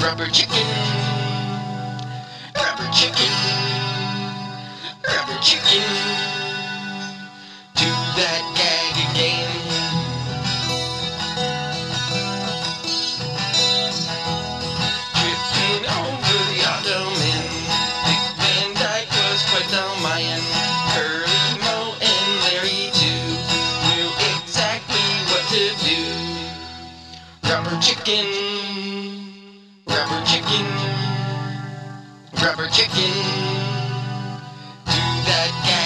Rubber chicken, rubber chicken, rubber chicken. Do that gag again. Tripping over the ottoman. Dick Van Dyke was quite the Mayan. Curly Moe and Larry too knew exactly what to do. Rubber chicken, rubber chicken, rubber chicken. Do that gag.